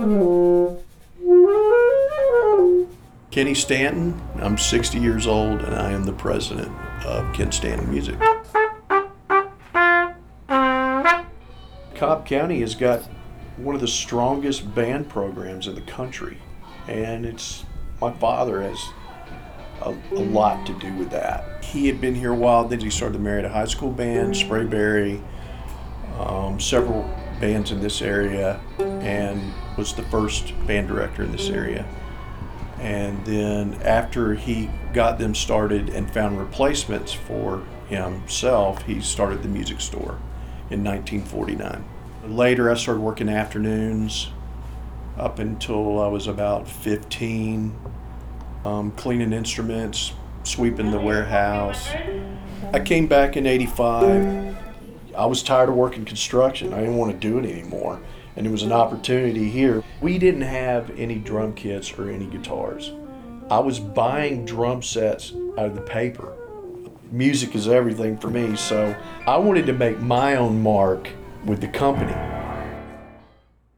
Kenny Stanton, I'm 60 years old and I am the president of Ken Stanton Music. Cobb County has got one of the strongest band programs in the country, and my father has a lot to do with that. He had been here a while, then he started the Marietta High School Band, Sprayberry, several bands in this area, and was the first band director in this area. And then after he got them started and found replacements for himself, he started the music store in 1949. Later I started working afternoons up until I was about 15, cleaning instruments, sweeping the warehouse. I came back in 85. I was tired of working construction. I didn't want to do it anymore. And there was an opportunity here. We didn't have any drum kits or any guitars. I was buying drum sets out of the paper. Music is everything for me, so I wanted to make my own mark with the company.